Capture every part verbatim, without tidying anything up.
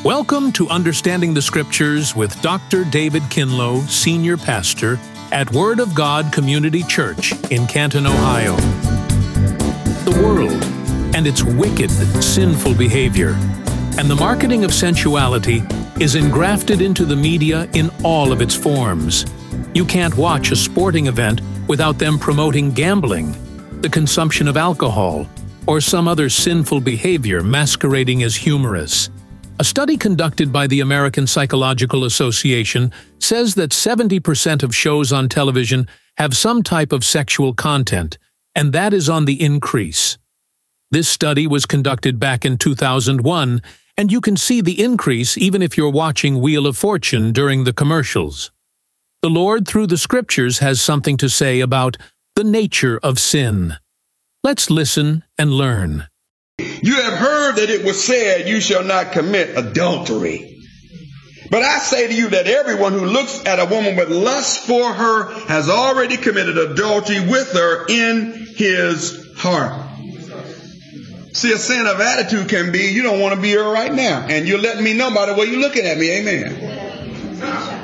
Welcome to Understanding the Scriptures with Doctor David Kinlow, Senior Pastor at Word of God Community Church in Canton, Ohio. The world and its wicked, sinful behavior and the marketing of sensuality is engrafted into the media in all of its forms. You can't watch a sporting event without them promoting gambling, the consumption of alcohol, or some other sinful behavior masquerading as humorous. A study conducted by the American Psychological Association says that seventy percent of shows on television have some type of sexual content, and that is on the increase. This study was conducted back in two thousand one, and you can see the increase even if you're watching Wheel of Fortune during the commercials. The Lord, through the Scriptures, has something to say about the nature of sin. Let's listen and learn. You have heard that it was said, you shall not commit adultery. But I say to you that everyone who looks at a woman with lust for her has already committed adultery with her in his heart. See, a sin of attitude can be, you don't want to be here right now. And you're letting me know by the way you're looking at me. Amen.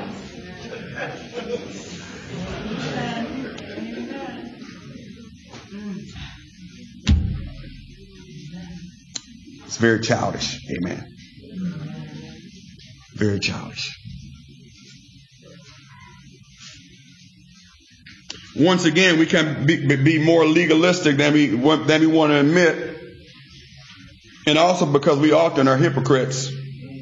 It's very childish. Amen. Very childish. Once again, we can be, be more legalistic than we, than we want to admit. And also because we often are hypocrites.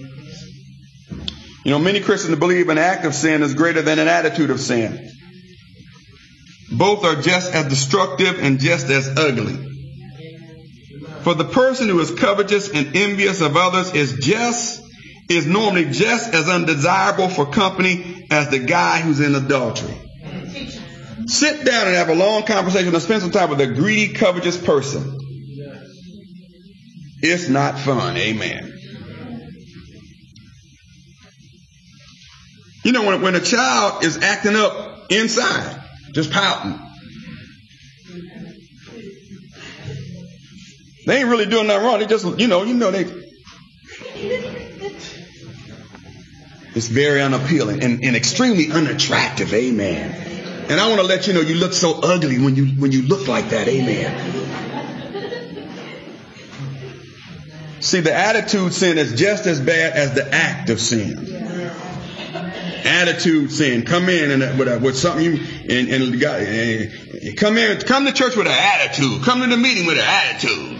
You know, many Christians believe an act of sin is greater than an attitude of sin. Both are just as destructive and just as ugly. For the person who is covetous and envious of others is just is normally just as undesirable for company as the guy who's in adultery. Sit down and have a long conversation and spend some time with a greedy, covetous person. It's not fun. Amen. You know, when, when a child is acting up inside, just pouting, they ain't really doing nothing wrong. They just, you know, you know, they. It's very unappealing and, and extremely unattractive. Amen. And I want to let you know you look so ugly when you when you look like that. Amen. See, the attitude sin is just as bad as the act of sin. Attitude sin. Come in and with, a, with something you and, and, got, and come in. Come to church with an attitude. Come to the meeting with an attitude.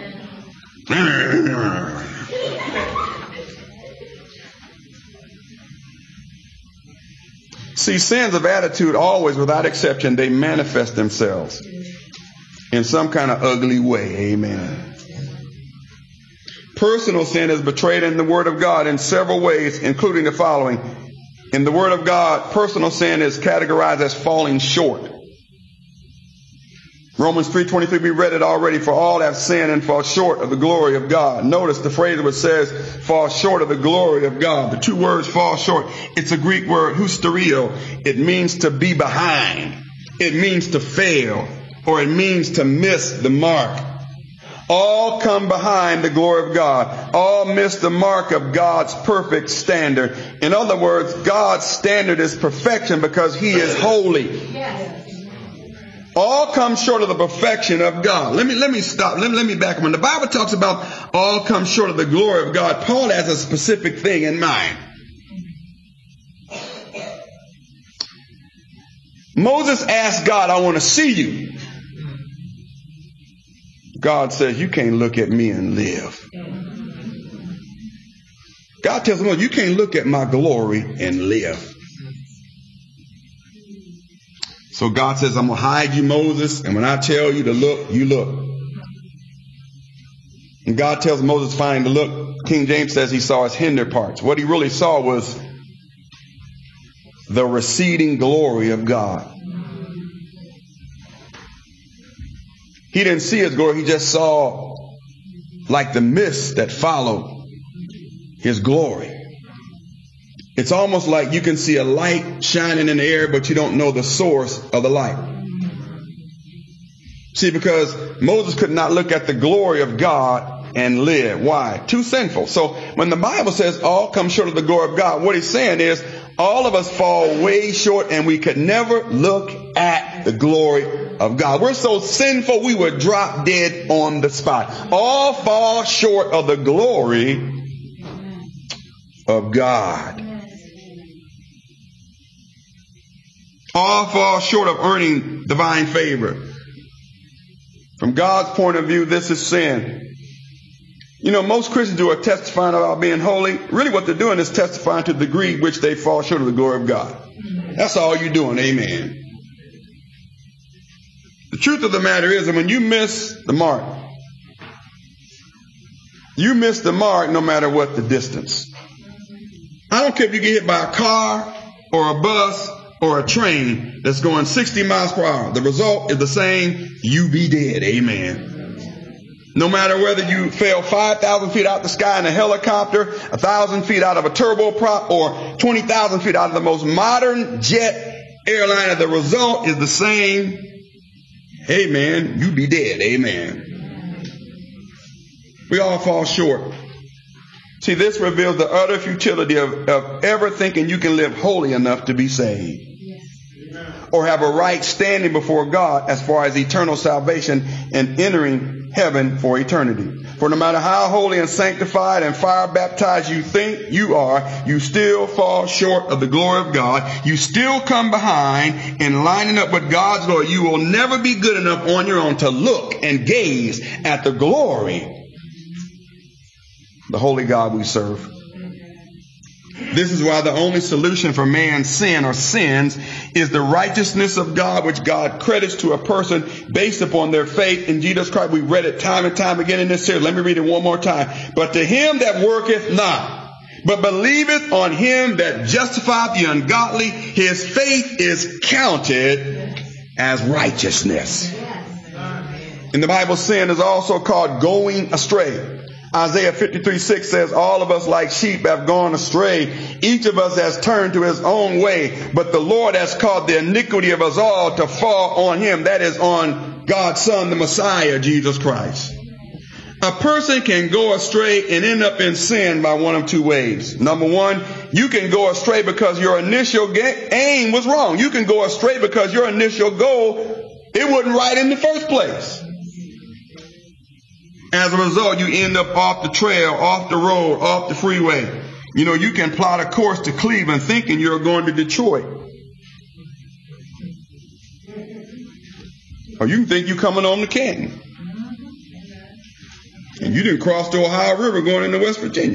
See, sins of attitude always, without exception, they manifest themselves in some kind of ugly way. Amen. Personal sin is betrayed in the Word of God in several ways, including the following. In the Word of God, personal sin is categorized as falling short. Romans three twenty-three, we read it already. For all have sinned and fall short of the glory of God. Notice the phrase which says, fall short of the glory of God. The two words fall short. It's a Greek word, hysterio. It means to be behind. It means to fail. Or it means to miss the mark. All come behind the glory of God. All miss the mark of God's perfect standard. In other words, God's standard is perfection because He is holy. Yes. All come short of the perfection of God. Let me let me stop. Let me, let me back up. When the Bible talks about all come short of the glory of God, Paul has a specific thing in mind. Moses asked God, I want to see you. God says, you can't look at me and live. God tells him, you can't look at my glory and live. So God says, I'm going to hide you, Moses, and when I tell you to look, you look. And God tells Moses finally to look. King James says he saw his hinder parts. What he really saw was the receding glory of God. He didn't see his glory. He just saw like the mist that followed his glory. It's almost like you can see a light shining in the air, but you don't know the source of the light. See, because Moses could not look at the glory of God and live. Why? Too sinful. So when the Bible says all come short of the glory of God, what he's saying is all of us fall way short and we could never look at the glory of God. We're so sinful we would drop dead on the spot. All fall short of the glory of God. All fall short of earning divine favor. From God's point of view, this is sin. You know, most Christians who are testifying about being holy, really what they're doing is testifying to the degree which they fall short of the glory of God. That's all you're doing. Amen. The truth of the matter is that when you miss the mark, you miss the mark no matter what the distance. I don't care if you get hit by a car or a bus or a train that's going sixty miles per hour. The result is the same. You be dead. Amen. No matter whether you fell five thousand feet out the sky in a helicopter, one thousand feet out of a turboprop, or twenty thousand feet out of the most modern jet airliner, the result is the same. Amen. You be dead. Amen. We all fall short. See, this reveals the utter futility of, of ever thinking you can live holy enough to be saved. Or have a right standing before God as far as eternal salvation and entering heaven for eternity. For no matter how holy and sanctified and fire baptized you think you are, you still fall short of the glory of God. You still come behind in lining up with God's glory. You will never be good enough on your own to look and gaze at the glory, the holy God we serve. This is why the only solution for man's sin or sins is the righteousness of God, which God credits to a person based upon their faith in Jesus Christ. We read it time and time again in this series. Let me read it one more time. But to him that worketh not, but believeth on him that justifieth the ungodly, his faith is counted as righteousness. In the Bible, sin is also called going astray. Isaiah fifty-three six says, all of us like sheep have gone astray. Each of us has turned to his own way. But the Lord has caused the iniquity of us all to fall on him. That is on God's Son, the Messiah, Jesus Christ. A person can go astray and end up in sin by one of two ways. Number one, you can go astray because your initial aim was wrong. You can go astray because your initial goal, it wasn't right in the first place. As a result, you end up off the trail, off the road, off the freeway. You know, you can plot a course to Cleveland thinking you're going to Detroit. Or you can think you're coming on to Canton. And you didn't cross the Ohio River going into West Virginia.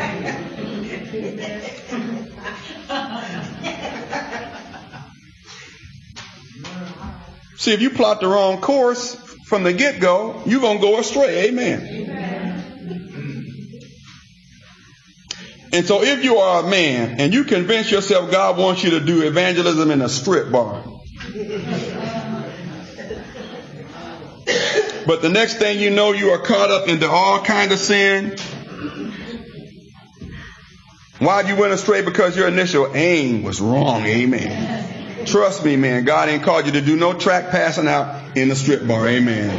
See, if you plot the wrong course from the get-go, you're going to go astray. Amen. Amen. And so if you are a man and you convince yourself God wants you to do evangelism in a strip bar, but the next thing you know, you are caught up into all kinds of sin. Why'd you went astray? Because your initial aim was wrong. Amen. Trust me, man. God ain't called you to do no track passing out in the strip bar. Amen.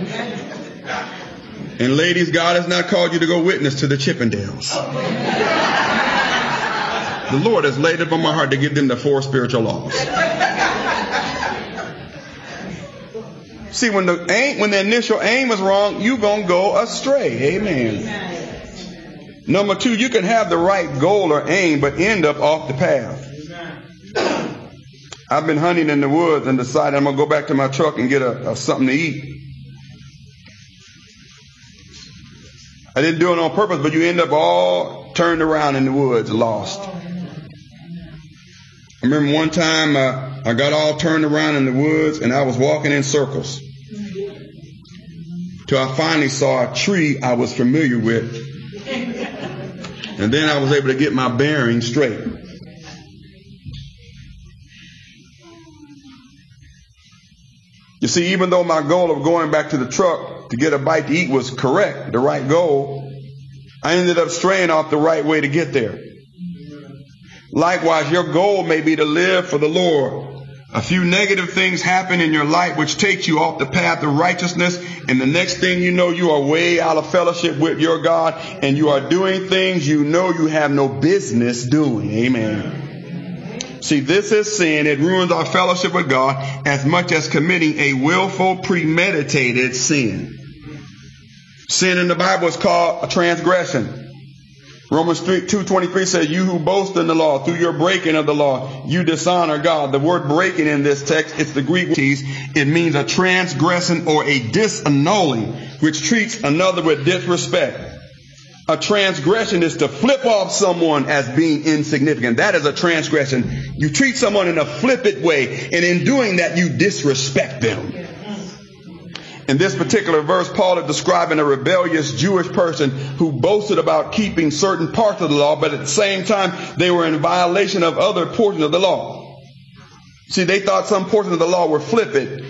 And ladies, God has not called you to go witness to the Chippendales. The Lord has laid it on my heart to give them the four spiritual laws. See, when the aim, when the initial aim is wrong, you're going to go astray. Amen. Number two, you can have the right goal or aim, but end up off the path. I've been hunting in the woods and decided I'm going to go back to my truck and get a, a something to eat. I didn't do it on purpose, but you end up all turned around in the woods, lost. I remember one time uh, I got all turned around in the woods and I was walking in circles till I finally saw a tree I was familiar with. And then I was able to get my bearings straight. You see, even though my goal of going back to the truck to get a bite to eat was correct, the right goal, I ended up straying off the right way to get there. Likewise, your goal may be to live for the Lord, A few negative things happen in your life which takes you off the path of righteousness, and the next thing you know, you are way out of fellowship with your God, and you are doing things you know you have no business doing. Amen. See, this is sin. It ruins our fellowship with God as much as committing a willful, premeditated sin. Sin in the Bible is called a transgression. Romans two twenty-three says, you who boast in the law, through your breaking of the law, you dishonor God. The word breaking in this text, it's the Greek word. It means a transgression or a disannulling, which treats another with disrespect. A transgression is to flip off someone as being insignificant. That is a transgression. You treat someone in a flippant way, and in doing that, you disrespect them. In this particular verse, Paul is describing a rebellious Jewish person who boasted about keeping certain parts of the law, but at the same time, they were in violation of other portions of the law. See, they thought some portions of the law were flippant.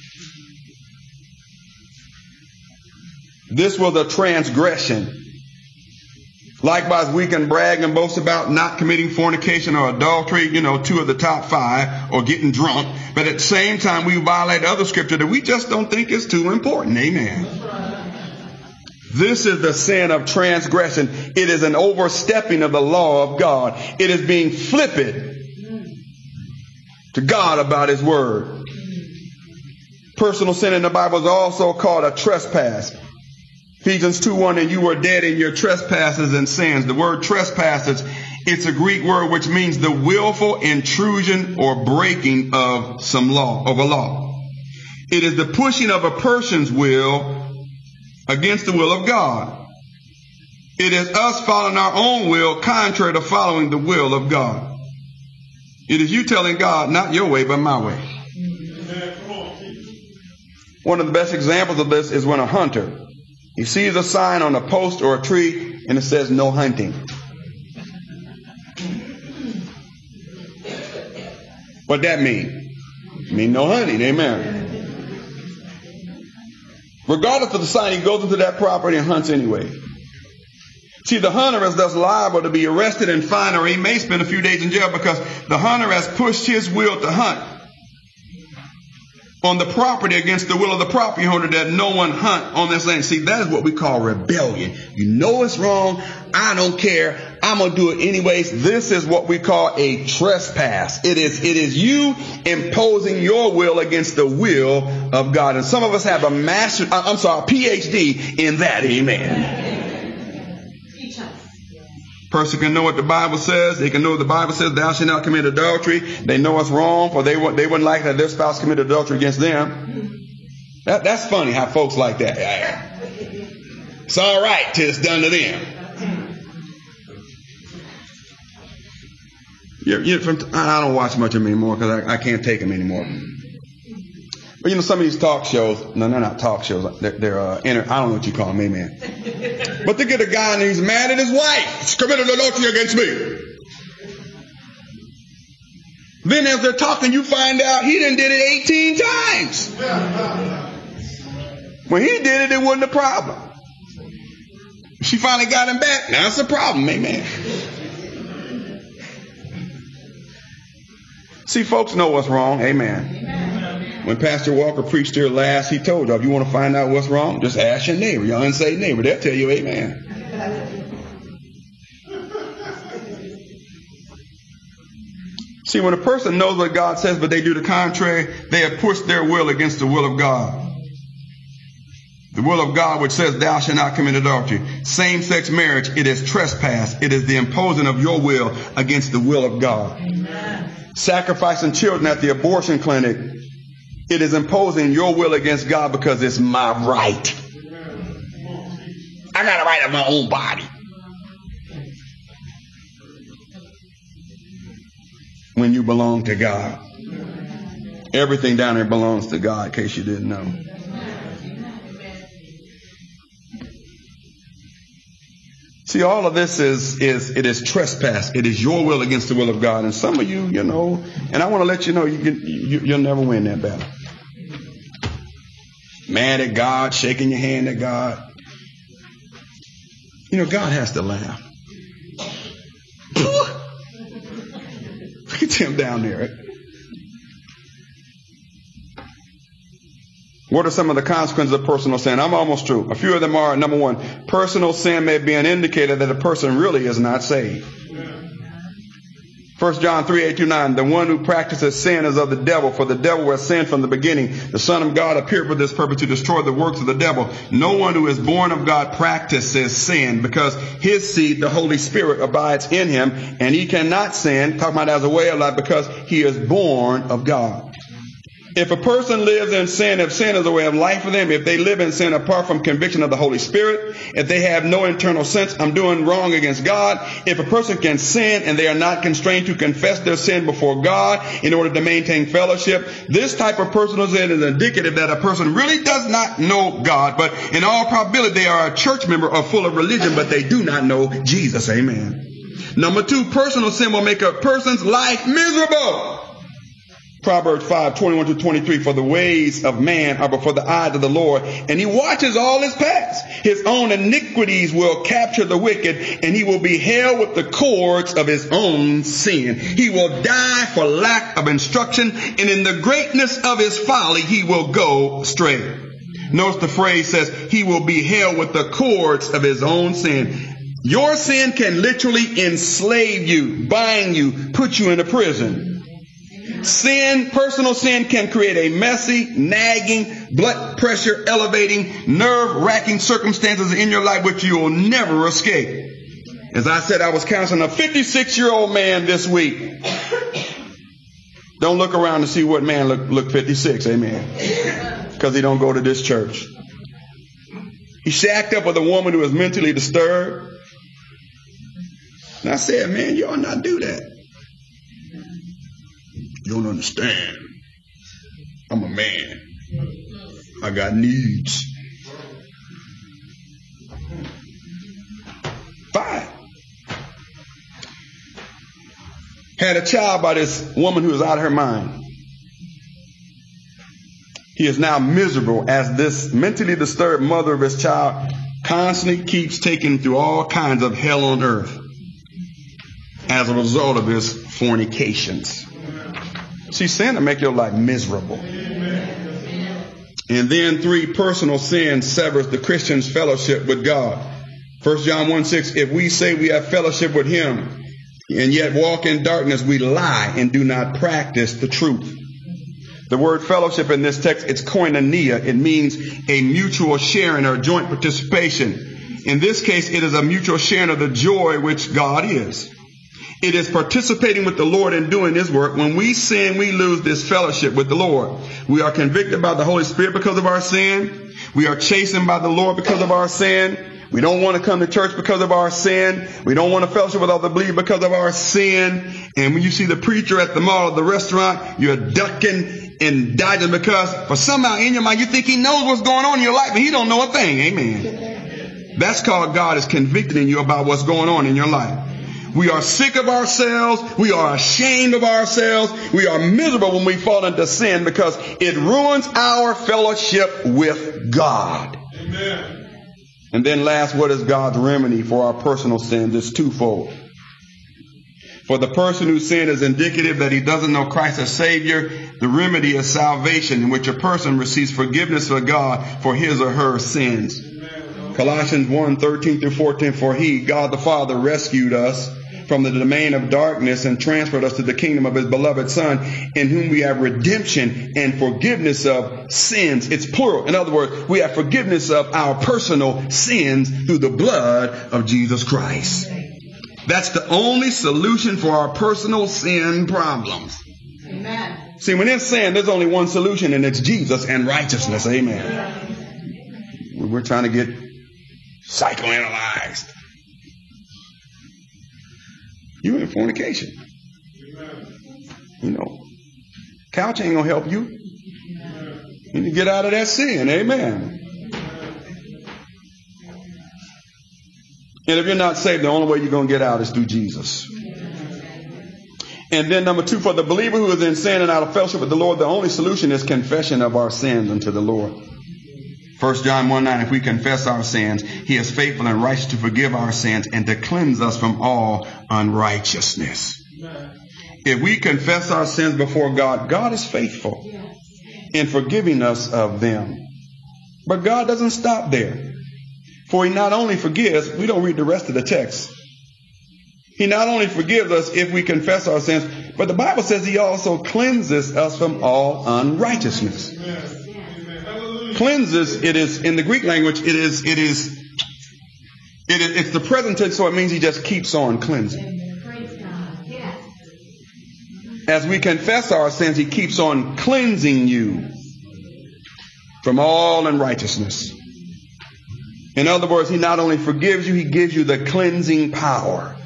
This was a transgression. Likewise, we can brag and boast about not committing fornication or adultery, you know, two of the top five, or getting drunk. But at the same time, we violate other scripture that we just don't think is too important. Amen. This is the sin of transgression. It is an overstepping of the law of God. It is being flippant to God about His word. Personal sin in the Bible is also called a trespass. Ephesians two one, and you were dead in your trespasses and sins. The word trespasses, it's a Greek word which means the willful intrusion or breaking of some law, of a law. It is the pushing of a person's will against the will of God. It is us following our own will contrary to following the will of God. It is you telling God, not your way, but my way. One of the best examples of this is when a hunter, he sees a sign on a post or a tree and it says no hunting. What that mean? It mean no hunting. Amen. Regardless of the sign, he goes into that property and hunts anyway. See, the hunter is thus liable to be arrested and fined, or he may spend a few days in jail because the hunter has pushed his will to hunt on the property against the will of the property owner, that no one hunt on this land. See, that is what we call rebellion. You know it's wrong. I don't care. I'm going to do it anyways. This is what we call a trespass. It is, it is you imposing your will against the will of God. And some of us have a master, I'm sorry, a P H D in that. Amen. Person can know what the Bible says. They can know what the Bible says. Thou shalt not commit adultery. They know it's wrong, for they, they wouldn't like that their spouse committed adultery against them. That, that's funny how folks like that. It's all right till it's done to them. Yeah, you know, from, I don't watch much of them anymore because I, I can't take them anymore. But you know, some of these talk shows, no, they're not talk shows. They're, they're uh, inter, I don't know what you call them, amen. But they get a guy and he's mad at his wife. She's committed adultery against me. Then as they're talking, you find out he done did it eighteen times. When he did it, it wasn't a problem. She finally got him back. Now it's a problem, amen. See, folks know what's wrong, amen. When Pastor Walker preached here last, he told you, if you want to find out what's wrong, just ask your neighbor, your unsaved neighbor. They'll tell you amen. See, when a person knows what God says, but they do the contrary, they have pushed their will against the will of God. The will of God, which says, thou shalt not commit adultery. Same-sex marriage, it is trespass. It is the imposing of your will against the will of God. Amen. Sacrificing children at the abortion clinic, it is imposing your will against God because it's my right. I got a right of my own body. When you belong to God. Everything down there belongs to God, in case you didn't know. See, all of this is, is, it is trespass. It is your will against the will of God. And some of you, you know, and I want to let you know, you, you, you'll never win that battle. Mad at God, shaking your hand at God. You know, God has to laugh. Look at him down there. What are some of the consequences of personal sin? I'm almost through. A few of them are, number one, personal sin may be an indicator that a person really is not saved. First John three, eight through nine, the one who practices sin is of the devil, for the devil has sinned from the beginning. The Son of God appeared for this purpose, to destroy the works of the devil. No one who is born of God practices sin, because his seed, the Holy Spirit, abides in him, and he cannot sin, talking about as a way of life, because he is born of God. If a person lives in sin, if sin is a way of life for them, if they live in sin apart from conviction of the Holy Spirit, if they have no internal sense, I'm doing wrong against God, if a person can sin and they are not constrained to confess their sin before God in order to maintain fellowship, this type of personal sin is indicative that a person really does not know God, but in all probability they are a church member or full of religion, but they do not know Jesus. Amen. Number two, personal sin will make a person's life miserable. Proverbs five, twenty-one to twenty-three, for the ways of man are before the eyes of the Lord, and he watches all his paths. His own iniquities will capture the wicked, and he will be held with the cords of his own sin. He will die for lack of instruction, and in the greatness of his folly he will go astray. Notice the phrase says, he will be held with the cords of his own sin. Your sin can literally enslave you, bind you, put you into prison. Sin, personal sin, can create a messy, nagging, blood pressure elevating, nerve-wracking circumstances in your life which you will never escape. As I said, I was counseling a fifty-six-year-old man this week. Don't look around to see what man look, look fifty-six, amen. Because he don't go to this church. He shacked up with a woman who was mentally disturbed. And I said, man, you ought not do that. You don't understand. I'm a man. I got needs. Fine. Had a child by this woman who was out of her mind. He is now miserable as this mentally disturbed mother of his child constantly keeps taking him through all kinds of hell on earth as a result of his fornications. See, sin will make your life miserable. And then three, personal sin severs the Christian's fellowship with God. First John one six, if we say we have fellowship with him and yet walk in darkness, we lie and do not practice the truth. The word fellowship in this text, it's koinonia. It means a mutual sharing or joint participation. In this case, it is a mutual sharing of the joy which God is. It is participating with the Lord in doing his work. When we sin, we lose this fellowship with the Lord. We are convicted by the Holy Spirit because of our sin. We are chastened by the Lord because of our sin. We don't want to come to church because of our sin. We don't want to fellowship with other believers because of our sin. And when you see the preacher at the mall or the restaurant, you're ducking and dodging because for somehow in your mind you think he knows what's going on in your life and he don't know a thing. Amen. That's called God is convicting you about what's going on in your life. We are sick of ourselves. We are ashamed of ourselves. We are miserable when we fall into sin because it ruins our fellowship with God. Amen. And then last, what is God's remedy for our personal sins? It's twofold. For the person whose sin is indicative that he doesn't know Christ as Savior, the remedy is salvation, in which a person receives forgiveness of God for his or her sins. Amen. Colossians one, thirteen through fourteen, for he, God the Father, rescued us from the domain of darkness and transferred us to the kingdom of his beloved Son, in whom we have redemption and forgiveness of sins. It's plural. In other words, we have forgiveness of our personal sins through the blood of Jesus Christ. That's the only solution for our personal sin problems. Amen. See, when it's sin, there's only one solution, and it's Jesus and righteousness. Amen. We're trying to get psychoanalyzed. You in fornication. You know, couch ain't gonna help you. You need to get out of that sin. Amen. And if you're not saved, the only way you're going to get out is through Jesus. And then number two, for the believer who is in sin and out of fellowship with the Lord, the only solution is confession of our sins unto the Lord. First John one nine, if we confess our sins, he is faithful and righteous to forgive our sins and to cleanse us from all unrighteousness. If we confess our sins before God, God is faithful. in forgiving us of them. But God doesn't stop there. For he not only forgives, we don't read the rest of the text. He not only forgives us if we confess our sins, but the Bible says he also cleanses us from all unrighteousness. Amen. Cleanses, it is, in the Greek language, it is, it is, it is, it's the present tense, so it means he just keeps on cleansing. As we confess our sins, he keeps on cleansing you from all unrighteousness. In other words, he not only forgives you, he gives you the cleansing power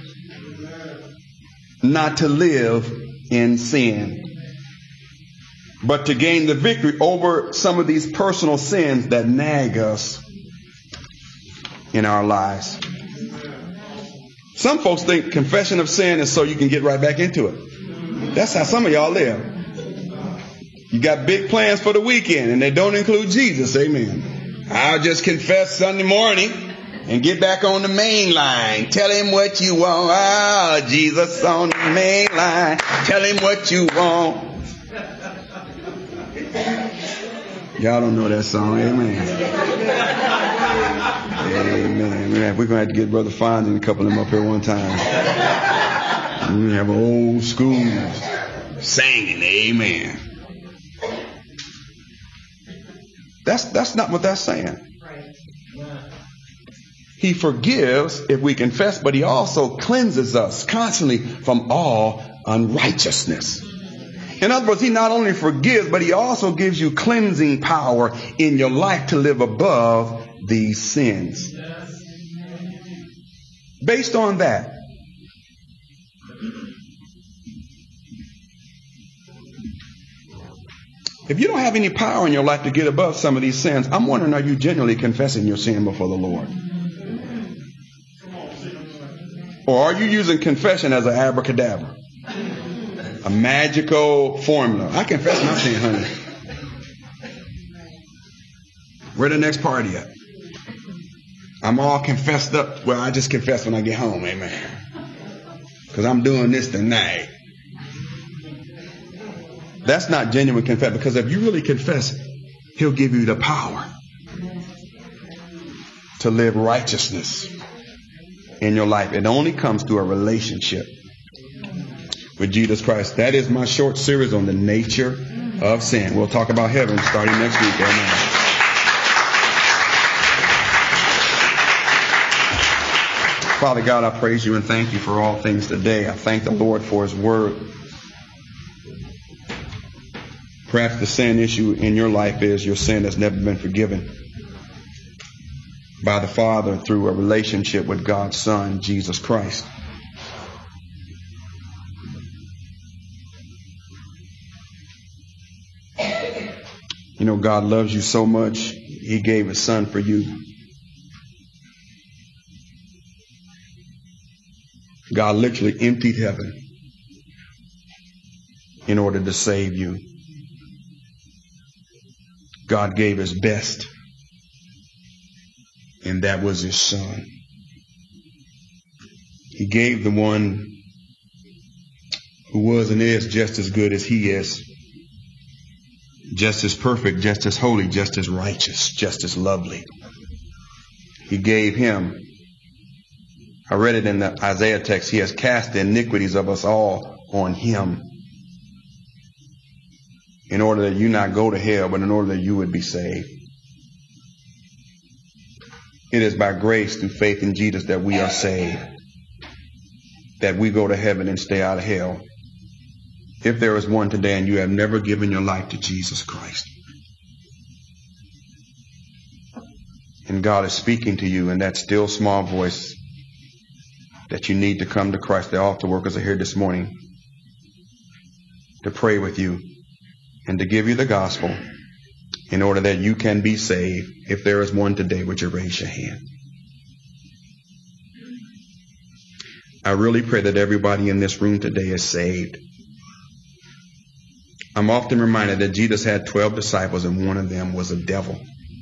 not to live in sin, but to gain the victory over some of these personal sins that nag us in our lives. Some folks think confession of sin is so you can get right back into it. That's how some of y'all live. You got big plans for the weekend and they don't include Jesus. Amen. I'll just confess Sunday morning and get back on the main line. Tell him what you want. Ah, Jesus on the main line. Tell him what you want. Y'all don't know that song. Amen. Amen. We're going to have to get Brother Fonz and a couple of them up here one time. We're going to have an old school singing. Amen. That's, that's not what that's saying. He forgives if we confess, but he also cleanses us constantly from all unrighteousness. In other words, he not only forgives, but he also gives you cleansing power in your life to live above these sins. Based on that, if you don't have any power in your life to get above some of these sins, I'm wondering, are you genuinely confessing your sin before the Lord? Or are you using confession as an abracadabra? A magical formula. I confess my sin, honey. Where the next party at? I'm all confessed up. Well, I just confess when I get home, amen. Because I'm doing this tonight. That's not genuine confession, because if you really confess, he'll give you the power to live righteousness in your life. It only comes through a relationship with Jesus Christ. That is my short series on the nature of sin. We'll talk about heaven starting next week. Amen. Father God, I praise you and thank you for all things today. I thank the Lord for his word. Perhaps the sin issue in your life is your sin has never been forgiven by the Father through a relationship with God's Son, Jesus Christ. You know, God loves you so much, he gave his Son for you. God literally emptied heaven in order to save you. God gave his best, and that was his Son. He gave the one who was and is just as good as he is, just as perfect, just as holy, just as righteous, just as lovely. He gave him. I read it in the Isaiah text. He has cast the iniquities of us all on him, in order that you not go to hell, but in order that you would be saved. It is by grace through faith in Jesus that we are saved, that we go to heaven and stay out of hell. If there is one today and you have never given your life to Jesus Christ, and God is speaking to you in that still small voice that you need to come to Christ, the altar workers are here this morning to pray with you and to give you the gospel in order that you can be saved. If there is one today, would you raise your hand? I really pray that everybody in this room today is saved. I'm often reminded that Jesus had twelve disciples and one of them was a devil.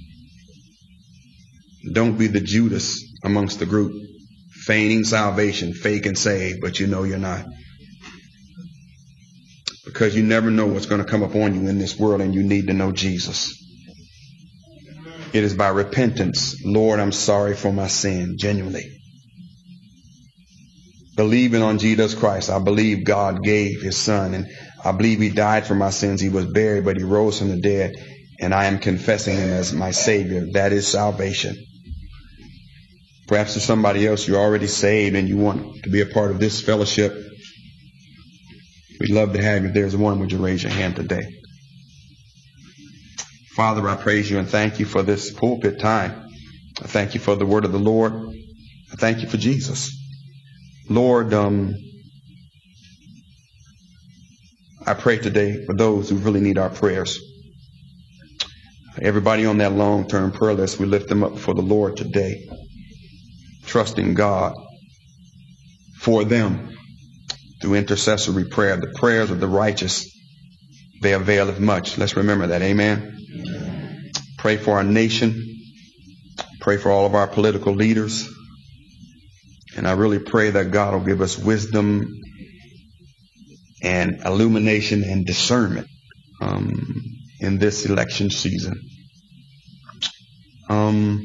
Don't be the Judas amongst the group, feigning salvation, fake and saved, but you know you're not. because you never know what's going to come upon you in this world, and you need to know Jesus. It is by repentance. Lord, I'm sorry for my sin, genuinely. Believing on Jesus Christ. I believe God gave his son, and I believe he died for my sins. He was buried, but he rose from the dead, and I am confessing him as my Savior. That is salvation. Perhaps there's somebody else, you're already saved and you want to be a part of this fellowship. We'd love to have you. If there's one, would you raise your hand today? Father, I praise you and thank you for this pulpit time. I thank you for the word of the Lord. I thank you for Jesus. Lord, um, I pray today for those who really need our prayers. Everybody on that long-term prayer list, we lift them up before the Lord today, trusting God for them through intercessory prayer. The prayers of the righteous, they availeth much. Let's remember that. Amen. Amen. Pray for our nation. Pray for all of our political leaders. And I really pray that God will give us wisdom and illumination and discernment um, in this election season. Um,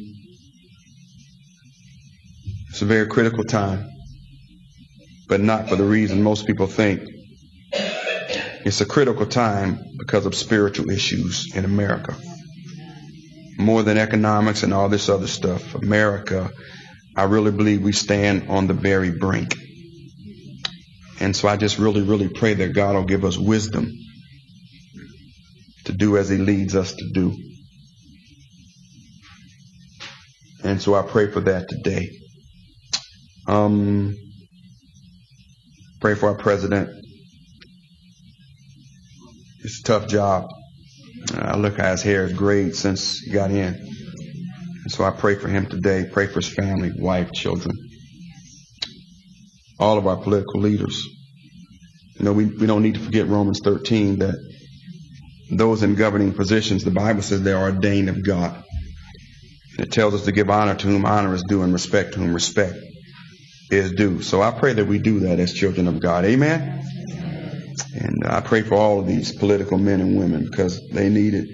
it's a very critical time, but not for the reason most people think. It's a critical time because of spiritual issues in America. More than economics and all this other stuff. America, I really believe we stand on the very brink. And so I just really, really pray that God will give us wisdom to do as he leads us to do. And so I pray for that today. Um, pray for our president. It's a tough job. Uh, look how his hair is grayed since he got in. And so I pray for him today. Pray for his family, wife, children. All of our political leaders. You know, we, we don't need to forget Romans thirteen, that those in governing positions, the Bible says they are ordained of God. It tells us to give honor to whom honor is due and respect to whom respect is due. So I pray that we do that as children of God. Amen? And I pray for all of these political men and women because they need it.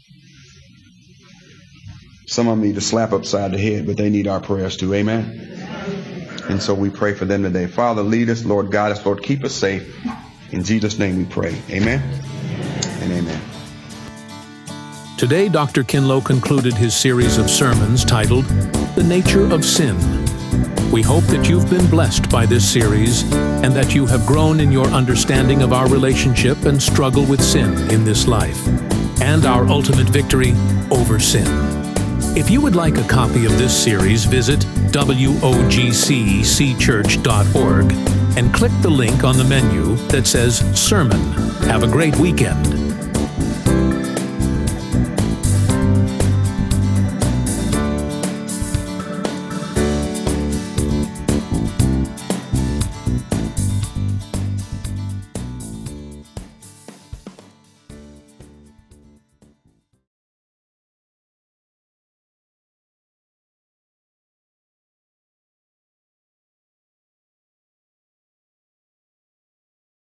Some of them need a slap upside the head, but they need our prayers too. Amen? And so we pray for them today. Father, lead us. Lord, guide us. Lord, keep us safe. In Jesus' name we pray. Amen and amen. Today, Doctor Kinlow concluded his series of sermons titled The Nature of Sin. We hope that you've been blessed by this series and that you have grown in your understanding of our relationship and struggle with sin in this life and our ultimate victory over sin. If you would like a copy of this series, visit W O G C C church dot org and click the link on the menu that says Sermon. Have a great weekend.